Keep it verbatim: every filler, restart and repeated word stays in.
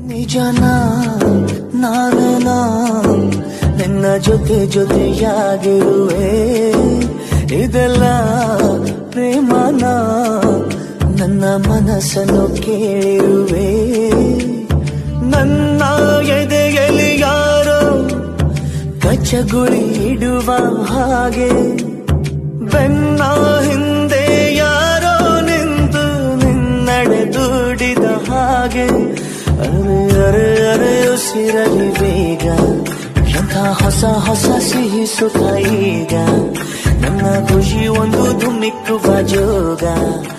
ನಿಜನಾ ನಾನೇನಾ ನಿನ್ನ ಜೊತೆ ಜೊತೆಯಾಗಿರುವೆ ಇದೆಲ್ಲ ಪ್ರೇಮನ ನನ್ನ ಮನಸ್ಸನ್ನು ಕೇಳಿರುವೆ ನನ್ನ ಎದೆಯಲ್ಲಿ ಯಾರೋ ಕಚ್ಚಗುಳಿ ಇಡುವ ಹಾಗೆ ಬೆನ್ನ ಹಿಂದೆ ಯಾರೋ ನಿಂತು ನಿನ್ನಡೆ ದುಡಿದ ಹಾಗೆ ಅರೆ ಅರೆ ಅರೆ ಉಸಿರಲಿ ಬೇಗ ಎಂಥ ಹೊಸ ಹೊಸ ಸಿಹಿ ಸುಖ ಈಗ ನನ್ನ ಖುಷಿ ಒಂದು ಧುಮ್ಮಿಕ್ಕುವ ಜೋಗ